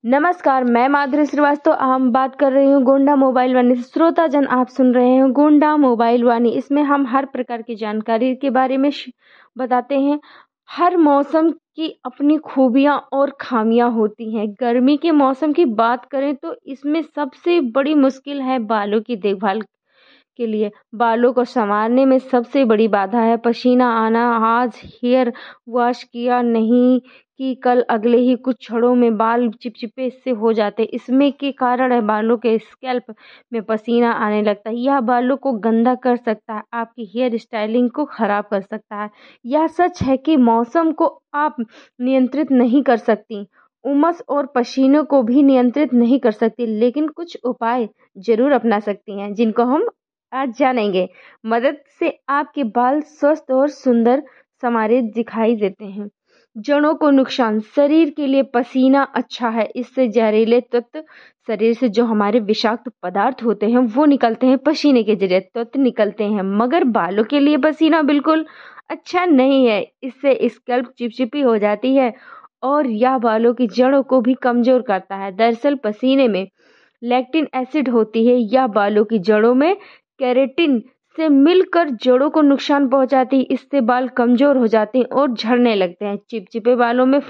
नमस्कार, मैं माधुरी श्रीवास्तव। हम बात कर रही हूँ गोंडा मोबाइल वाणी से। श्रोता जन, आप सुन रहे हैं गोंडा मोबाइल वाणी। इसमें हम हर प्रकार की जानकारी के बारे में बताते हैं। हर मौसम की अपनी खूबियाँ और खामियाँ होती हैं। गर्मी के मौसम की बात करें तो इसमें सबसे बड़ी मुश्किल है बालों की देखभाल के लिए। बालों को संवारने में सबसे बड़ी बाधा है पसीना आना। आज हेयर वॉश किया नहीं कि कल अगले ही कुछ क्षणों में बाल चिपचिपे से हो जाते। इसमें के कारण है बालों के स्कैल्प में पसीना आने लगता है। यह बालों को गंदा कर सकता है, आपकी हेयर स्टाइलिंग को खराब कर सकता है। यह सच है कि मौसम को आप नियंत्रित नहीं कर सकती, उमस और पसीने को भी नियंत्रित नहीं कर सकती, लेकिन कुछ उपाय जरूर अपना सकती हैं जिनको हम आज जानेंगे। मदद से आपके बाल स्वस्थ और सुंदर संवारे दिखाई देते हैं। जड़ों को नुकसान। शरीर के लिए पसीना अच्छा है, इससे जहरीले तत्व शरीर से जो हमारे विषाक्त पदार्थ होते हैं वो निकलते हैं, पसीने के जरिए तत्व निकलते हैं। मगर बालों के लिए पसीना बिल्कुल अच्छा नहीं है, इससे स्कैल्प चिपचिपी हो जाती है और यह बालों की जड़ों को भी कमजोर करता है। दरअसल पसीने में लैक्टिन एसिड होती है, यह बालों की जड़ों में केराटिन से मिलकर जड़ों को नुकसान पहुंचाती है। इससे बाल कमजोर हो जाते हैं और झड़ने लगते हैं। चिपचिपे बालों में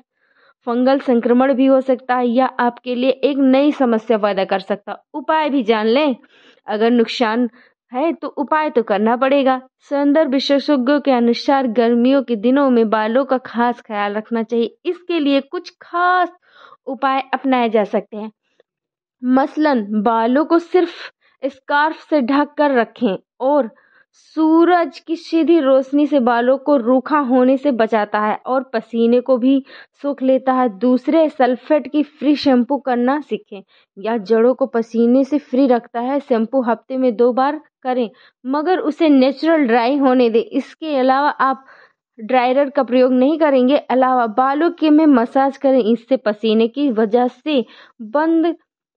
फंगल संक्रमण भी हो सकता है। यह आपके लिए एक नई समस्या पैदा कर सकता है। उपाय भी जान लें। अगर नुकसान है तो उपाय तो करना पड़ेगा। सौंदर्य विशेषज्ञों के अनुसार गर्मियों के दिनों में बालों का खास ख्याल रखना चाहिए। इसके लिए कुछ खास उपाय अपनाए जा सकते हैं। मसलन बालों को सिर्फ स्कार्फ से ढक कर रखें और सूरज की सीधी रोशनी से बालों को रूखा होने से बचाता है और पसीने को भी सोख लेता है। दूसरे, सल्फेट की फ्री शैम्पू करना सीखें। यह जड़ों को पसीने से फ्री रखता है। शैम्पू हफ्ते में 2 बार करें, मगर उसे नेचुरल ड्राई होने दें। इसके अलावा आप ड्रायर का प्रयोग नहीं करेंगे। बालों के में मसाज करें, इससे पसीने की वजह से बंद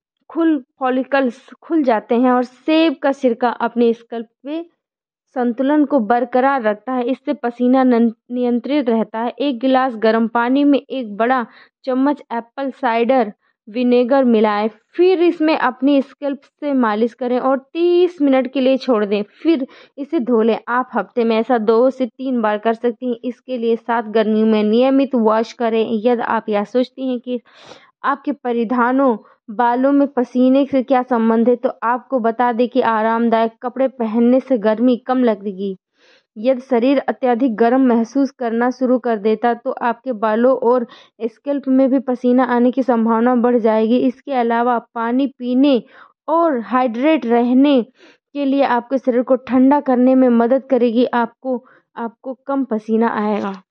फॉलिकल्स खुल जाते हैं और सेब का सिरका अपने स्कैल्प पे संतुलन को बरकरार रखता है। इससे पसीना नियंत्रित रहता है। 1 गिलास गर्म पानी में 1 बड़ा चम्मच एप्पल साइडर विनेगर मिलाएं, फिर इसमें अपनी स्कैल्प से मालिश करें और 30 मिनट के लिए छोड़ दें, फिर इसे धो लें। आप हफ्ते में ऐसा 2 से 3 बार कर सकती हैं। इसके लिए 7 गर्मियों में नियमित वॉश करें। यदि आप यह सोचती हैं कि आपके परिधानों बालों में पसीने से क्या संबंध है, तो आपको बता दें कि आरामदायक कपड़े पहनने से गर्मी कम लगेगी। यदि शरीर अत्यधिक गर्म महसूस करना शुरू कर देता तो आपके बालों और स्कैल्प में भी पसीना आने की संभावना बढ़ जाएगी। इसके अलावा पानी पीने और हाइड्रेट रहने के लिए आपके शरीर को ठंडा करने में मदद करेगी। आपको कम पसीना आएगा।